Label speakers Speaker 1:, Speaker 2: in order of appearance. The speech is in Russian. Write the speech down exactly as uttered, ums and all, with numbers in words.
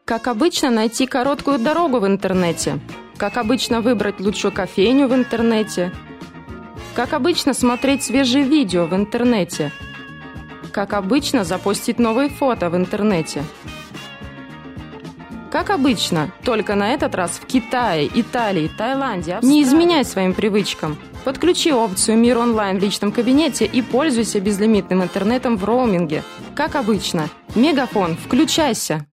Speaker 1: Как обычно, найти короткую дорогу в интернете. Как обычно, выбрать лучшую кофейню в интернете. Как обычно, смотреть свежие видео в интернете. Как обычно, запостить новые фото в интернете. Как обычно, только на этот раз в Китае, Италии, Таиланде, Австралии. Не изменяй своим привычкам. Подключи опцию «Мир онлайн» в личном кабинете и пользуйся безлимитным интернетом в роуминге. Как обычно, Мегафон, включайся!